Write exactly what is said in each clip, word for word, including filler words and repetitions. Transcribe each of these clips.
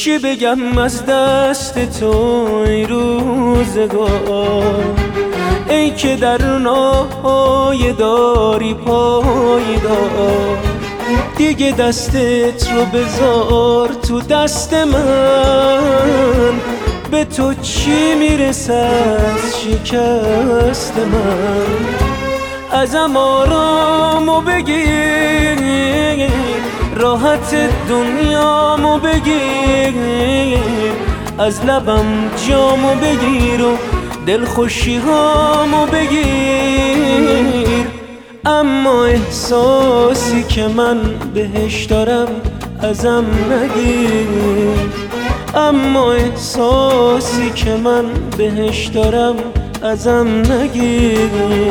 چی بگم از دست تو ای روزگار، ای که در ناهای داری پایدار. دیگه دستت رو بذار تو دست من، به تو چی میرسه از شکست من. ازم آرامو بگیر، راحت دنیامو بگیر، از لبم جامو بگیر و دلخوشی هامو بگیر. اما احساسی که من بهش دارم ازم نگیر، اما احساسی که من بهش دارم ازم نگیر.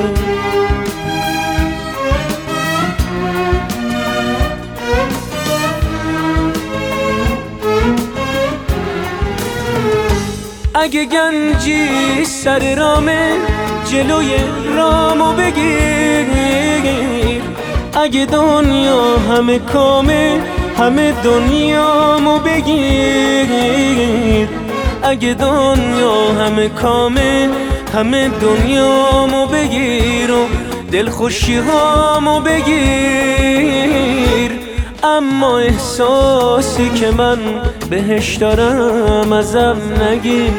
اگه گنجی سر رامه جلوی رامو بگیر، اگه دنیا همه کامه همه دنیامو بگیر، اگه دنیا همه کامه همه دنیامو بگیر و دلخوشی هامو بگیر. اما احساسی که من بهش دارم ازم نگیر،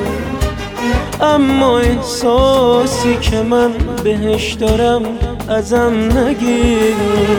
اما احساسی که من بهش دارم ازم نگیر.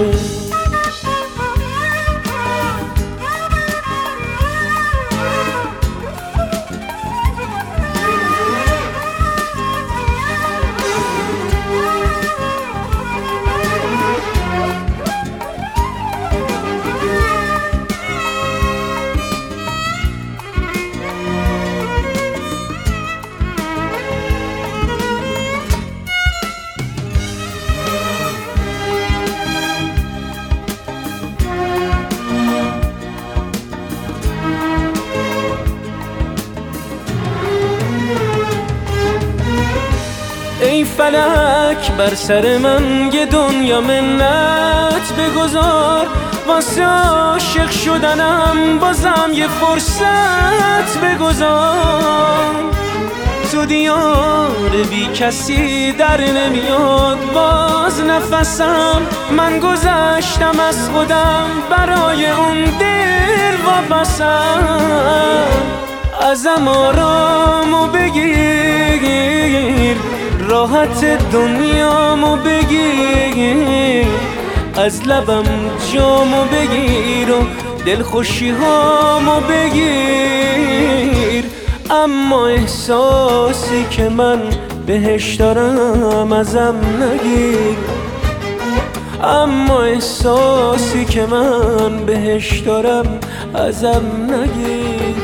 ای فلک بر سر من یه دنیا منت بگذار، واسه عاشق شدنم بازم یه فرصت بگذار. تو دیار بی کسی در نمیاد باز نفسم، من گذشتم از خودم برای اون دل وابستم. ازم آرامو بگیر، راحت دنیامو بگیر، از لبم جامو بگیر و دلخوشی هامو بگیر. اما احساسی که من بهش دارم ازم نگیر، اما احساسی که من بهش دارم ازم نگیر.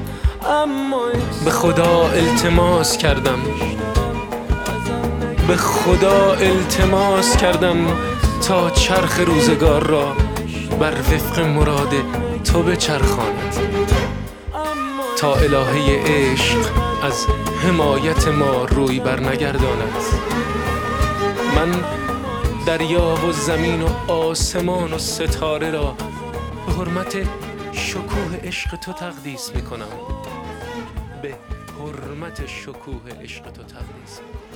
به خدا التماس کردم، به خدا التماس کردم تا چرخ روزگار را بر وفق مراد تو بچرخاند، تا الهه عشق از حمایت ما روی بر نگرداند. من دریا و زمین و آسمان و ستاره را به حرمت شکوه عشق تو تقدیس میکنم، به حرمت شکوه عشق تو تقدیس میکنم.